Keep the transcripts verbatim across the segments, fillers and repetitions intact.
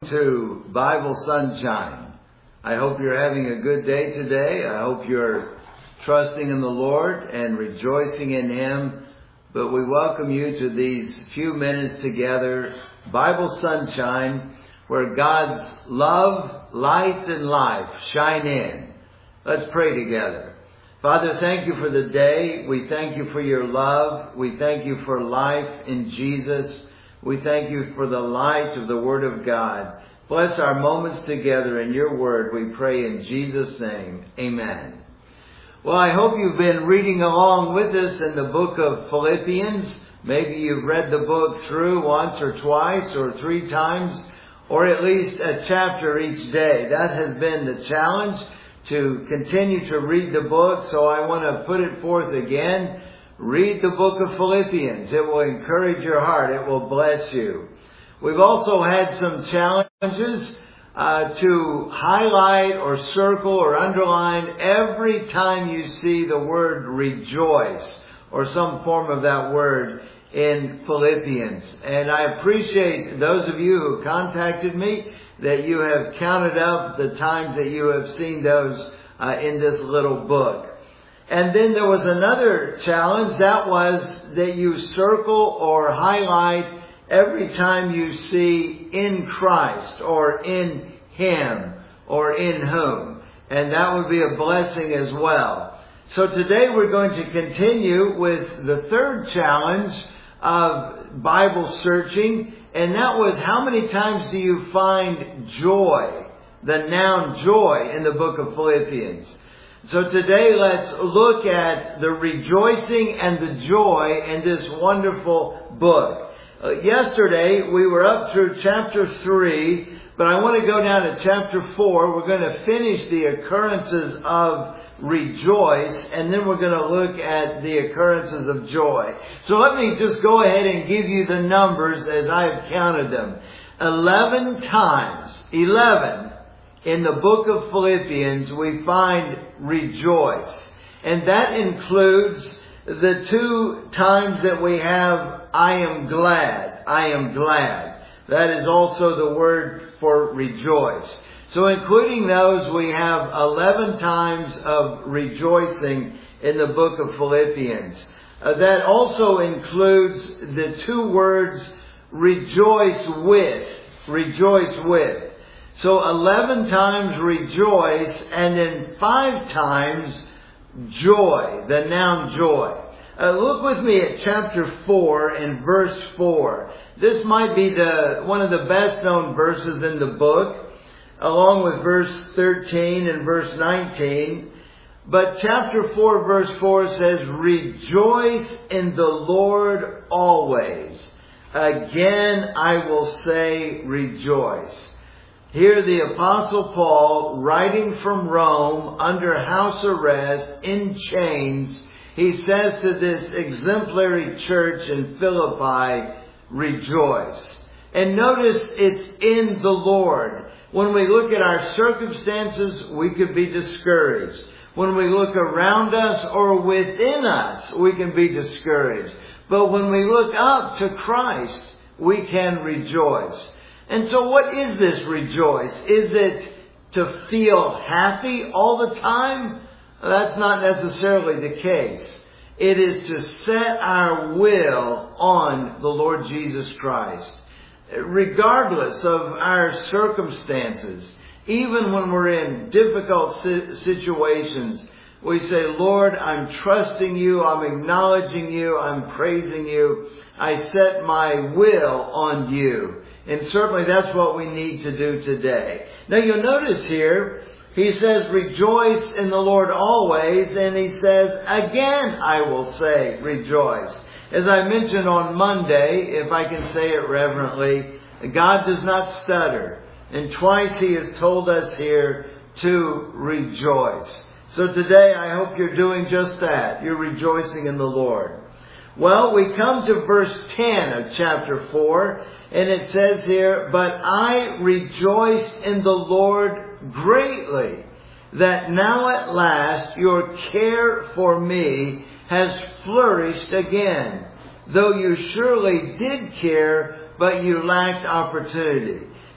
to Bible Sunshine. I hope you're having a good day today. I hope you're trusting in the Lord and rejoicing in Him. But we welcome you to these few minutes together, Bible Sunshine, where God's love, light, and life shine in. Let's pray together. Father, thank you for the day. We thank you for your love. We thank you for life in Jesus. We thank you for the light of the Word of God. Bless our moments together in your Word, we pray in Jesus' name. Amen. Well, I hope you've been reading along with us in the book of Philippians. Maybe you've read the book through once or twice or three times, or at least a chapter each day. That has been the challenge, to continue to read the book. So I want to put it forth again. Read the book of Philippians. It will encourage your heart. It will bless you. We've also had some challenges uh, to highlight or circle or underline every time you see the word rejoice or some form of that word in Philippians. And I appreciate those of you who contacted me that you have counted up the times that you have seen those uh, in this little book. And then there was another challenge, that was that you circle or highlight every time you see in Christ or in Him or in whom. And that would be a blessing as well. So today we're going to continue with the third challenge of Bible searching. And that was, how many times do you find joy, the noun joy, in the book of Philippians? So today let's look at the rejoicing and the joy in this wonderful book. Uh, yesterday we were up through chapter three, but I want to go down to chapter four. We're going to finish the occurrences of rejoice, and then we're going to look at the occurrences of joy. So let me just go ahead and give you the numbers as I've counted them. Eleven times, eleven, in the book of Philippians, we find rejoice. And that includes the two times that we have, I am glad, I am glad. That is also the word for rejoice. So including those, we have eleven times of rejoicing in the book of Philippians. Uh, that also includes the two words, rejoice with, rejoice with. So eleven times rejoice, and then five times joy, the noun joy. Uh, look with me at chapter four and verse four. This might be the one of the best known verses in the book, along with verse thirteen and verse nineteen. But chapter four verse four says, rejoice in the Lord always. Again I will say rejoice. Here the Apostle Paul, writing from Rome under house arrest, in chains, he says to this exemplary church in Philippi, rejoice. And notice it's in the Lord. When we look at our circumstances, we could be discouraged. When we look around us or within us, we can be discouraged. But when we look up to Christ, we can rejoice. And so what is this rejoice? Is it to feel happy all the time? That's not necessarily the case. It is to set our will on the Lord Jesus Christ, regardless of our circumstances. Even when we're in difficult situations, we say, Lord, I'm trusting you, I'm acknowledging you, I'm praising you. I set my will on you. And certainly that's what we need to do today. Now you'll notice here, he says, rejoice in the Lord always. And he says, again, I will say rejoice. As I mentioned on Monday, if I can say it reverently, God does not stutter. And twice he has told us here to rejoice. So today I hope you're doing just that. You're rejoicing in the Lord. Well, we come to verse ten of chapter four, and it says here, but I rejoiced in the Lord greatly, that now at last your care for me has flourished again, though you surely did care, but you lacked opportunity.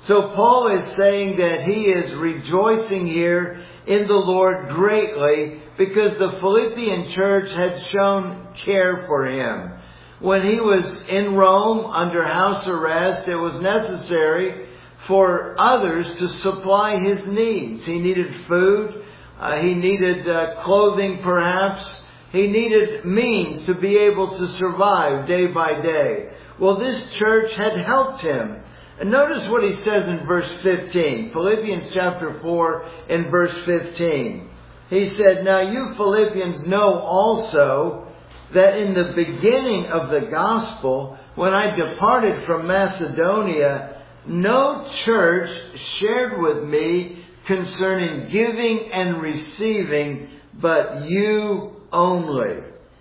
So Paul is saying that he is rejoicing here in the Lord greatly because the Philippian church had shown care for him. When he was in Rome under house arrest, it was necessary for others to supply his needs. He needed food. Uh, he needed uh, clothing, perhaps. He needed means to be able to survive day by day. Well, this church had helped him. And notice what he says in verse fifteen. Philippians chapter four and verse fifteen. He said, "Now you Philippians know also that in the beginning of the gospel, when I departed from Macedonia, no church shared with me concerning giving and receiving, but you only.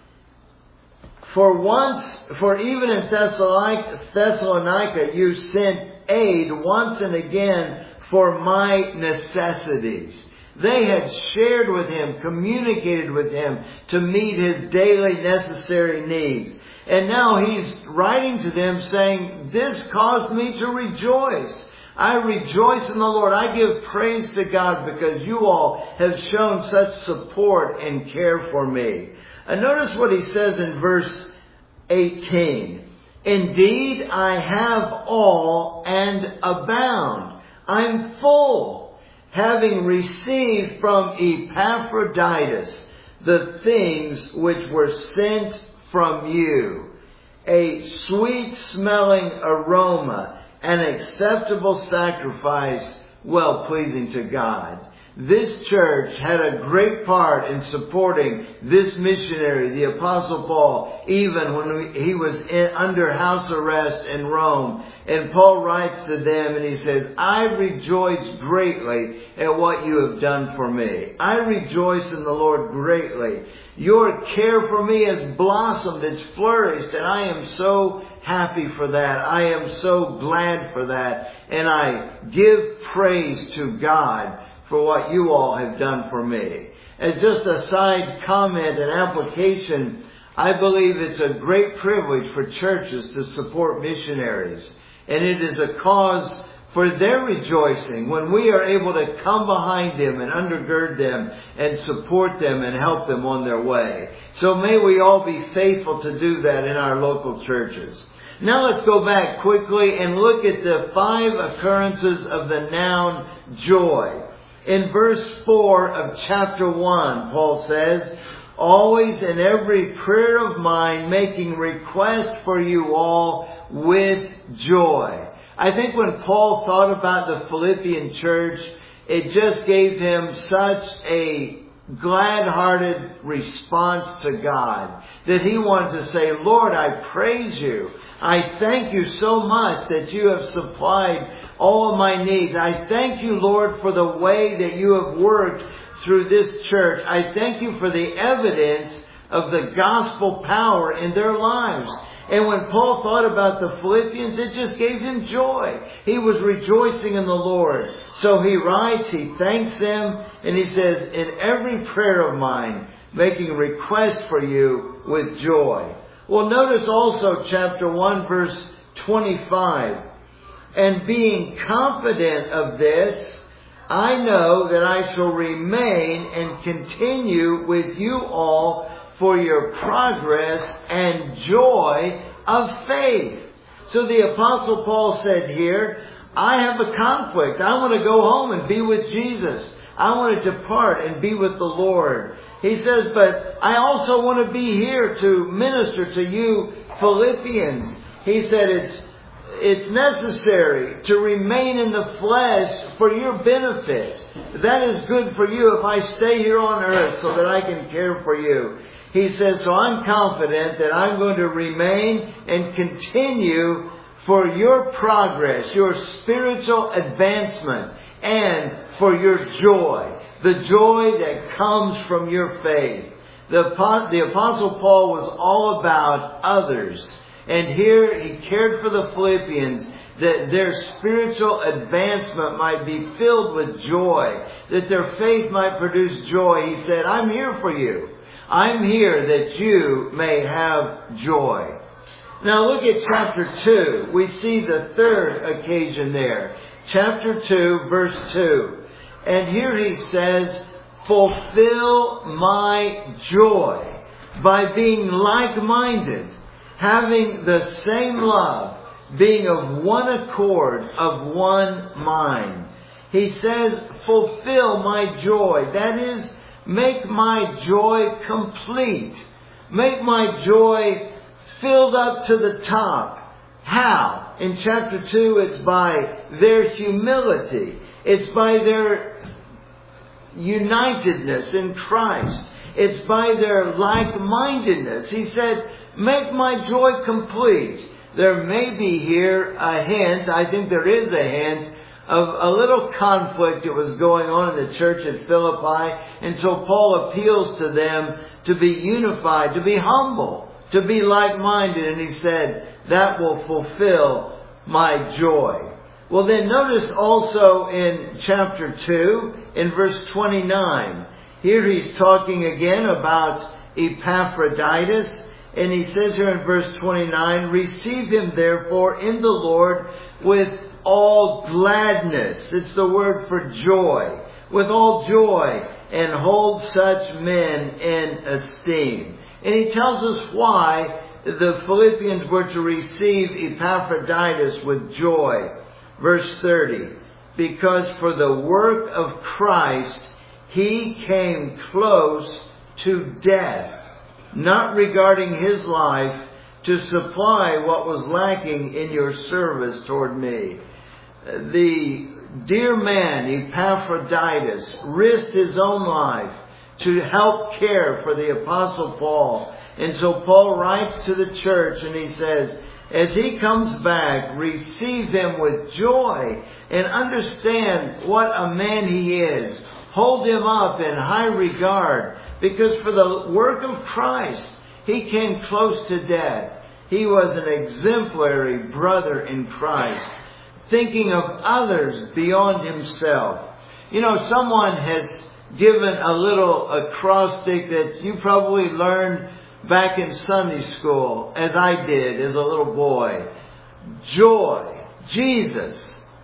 For once, for even in Thessalonica, you sent aid once and again for my necessities." They had shared with him, communicated with him to meet his daily necessary needs. And now he's writing to them saying, "This caused me to rejoice. I rejoice in the Lord. I give praise to God because you all have shown such support and care for me." And notice what he says in verse eighteen. "Indeed, I have all and abound. I'm full, having received from Epaphroditus the things which were sent from you, a sweet-smelling aroma, an acceptable sacrifice, well-pleasing to God." This church had a great part in supporting this missionary, the Apostle Paul, even when he was in, under house arrest in Rome. And Paul writes to them and he says, "I rejoice greatly at what you have done for me. I rejoice in the Lord greatly. Your care for me has blossomed, it's flourished, and I am so happy for that. I am so glad for that. And I give praise to God for what you all have done for me." As just a side comment and application, I believe it's a great privilege for churches to support missionaries. And it is a cause for their rejoicing when we are able to come behind them and undergird them and support them and help them on their way. So may we all be faithful to do that in our local churches. Now let's go back quickly and look at the five occurrences of the noun joy. In verse four of chapter one, Paul says, "Always in every prayer of mine making request for you all with joy." I think when Paul thought about the Philippian church, it just gave him such a glad-hearted response to God that he wanted to say, "Lord, I praise you. I thank you so much that you have supplied all of my needs. I thank you, Lord, for the way that you have worked through this church. I thank you for the evidence of the gospel power in their lives." And when Paul thought about the Philippians, it just gave him joy. He was rejoicing in the Lord. So he writes, he thanks them, and he says, "In every prayer of mine, making request for you with joy." Well, notice also chapter one, verse twenty-five. "And being confident of this, I know that I shall remain and continue with you all for your progress and joy of faith." So the Apostle Paul said here, I have a conflict. I want to go home and be with Jesus. I want to depart and be with the Lord. He says, but I also want to be here to minister to you Philippians. He said it's It's necessary to remain in the flesh for your benefit. That is good for you if I stay here on earth so that I can care for you. He says, so I'm confident that I'm going to remain and continue for your progress, your spiritual advancement, and for your joy. The joy that comes from your faith. The, the Apostle Paul was all about others. And here he cared for the Philippians that their spiritual advancement might be filled with joy, that their faith might produce joy. He said, I'm here for you. I'm here that you may have joy. Now look at chapter two. We see the third occasion there. chapter two, verse two. And here he says, fulfill my joy by being like-minded, having the same love, being of one accord, of one mind. He says, fulfill my joy. That is, make my joy complete. Make my joy filled up to the top. How? In chapter two, it's by their humility. It's by their unitedness in Christ. It's by their like-mindedness. He said, make my joy complete. There may be here a hint, I think there is a hint, of a little conflict that was going on in the church at Philippi. And so Paul appeals to them to be unified, to be humble, to be like-minded. And he said, that will fulfill my joy. Well, then notice also in chapter two, in verse twenty-nine. Here he's talking again about Epaphroditus. And he says here in verse twenty-nine, receive him therefore in the Lord with all gladness. It's the word for joy. With all joy, and hold such men in esteem. And he tells us why the Philippians were to receive Epaphroditus with joy. Verse thirty, because for the work of Christ he came close to death, not regarding his life, to supply what was lacking in your service toward me. The dear man, Epaphroditus, risked his own life to help care for the Apostle Paul. And so Paul writes to the church and he says, as he comes back, receive him with joy and understand what a man he is. Hold him up in high regard, because for the work of Christ, he came close to death. He was an exemplary brother in Christ, thinking of others beyond himself. You know, someone has given a little acrostic that you probably learned back in Sunday school, as I did as a little boy. Joy, Jesus,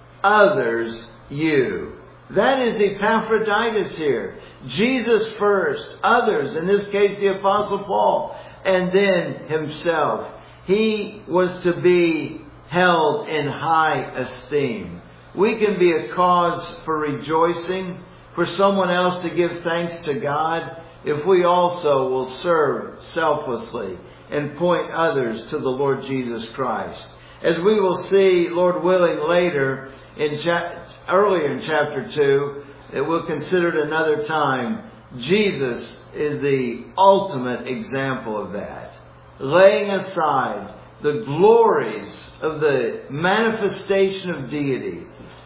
others, you. That is Epaphroditus here. Jesus first, others, in this case the Apostle Paul, and then himself. He was to be held in high esteem. We can be a cause for rejoicing, for someone else to give thanks to God, if we also will serve selflessly and point others to the Lord Jesus Christ. As we will see, Lord willing, later, in cha- earlier in chapter two, that we'll consider it another time, Jesus is the ultimate example of that. Laying aside the glories of the manifestation of deity,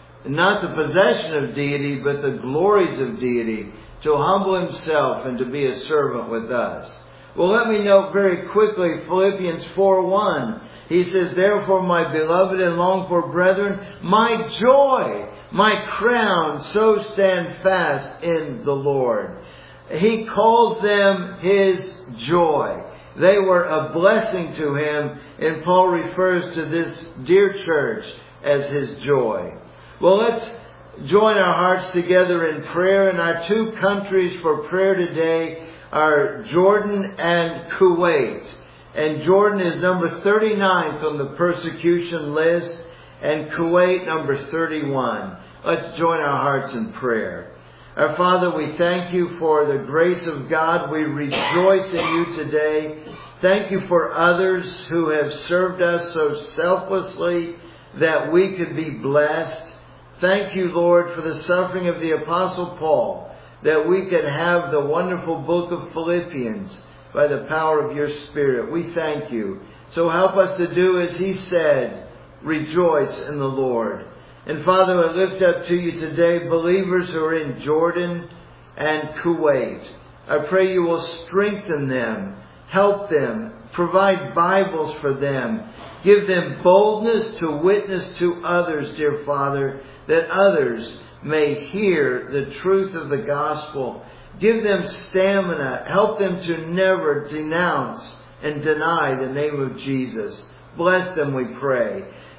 not the possession of deity, but the glories of deity, to humble himself and to be a servant with us. Well, let me note very quickly Philippians four one. He says, therefore, my beloved and longed for brethren, my joy, my crown, so stand fast in the Lord. He calls them his joy. They were a blessing to him, and Paul refers to this dear church as his joy. Well, let's join our hearts together in prayer. And our two countries for prayer today are Jordan and Kuwait. And Jordan is number thirty-ninth on the persecution list, and Kuwait number thirty-one. Let's join our hearts in prayer. Our Father, we thank you for the grace of God. We rejoice in you today. Thank you for others who have served us so selflessly that we could be blessed. Thank you, Lord, for the suffering of the Apostle Paul, that we could have the wonderful book of Philippians by the power of your Spirit. We thank you. So help us to do as he said, rejoice in the Lord. And Father, I lift up to you today believers who are in Jordan and Kuwait. I pray you will strengthen them, help them, provide Bibles for them, give them boldness to witness to others, dear Father, that others may hear the truth of the gospel. Give them stamina. Help them to never denounce and deny the name of Jesus. Bless them, we pray.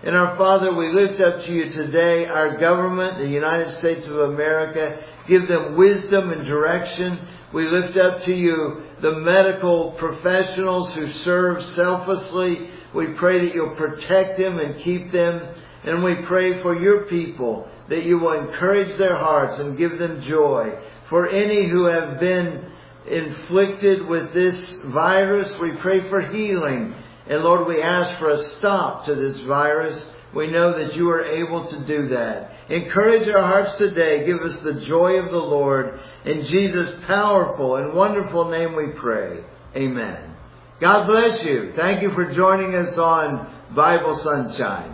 And our Father, we lift up to you today our government, the United States of America. Give them wisdom and direction. We lift up to you the medical professionals who serve selflessly. We pray that you'll protect them and keep them. And we pray for your people, that you will encourage their hearts and give them joy. For any who have been inflicted with this virus, we pray for healing. And Lord, we ask for a stop to this virus. We know that you are able to do that. Encourage our hearts today. Give us the joy of the Lord. In Jesus' powerful and wonderful name we pray. Amen. God bless you. Thank you for joining us on Bible Sunshine.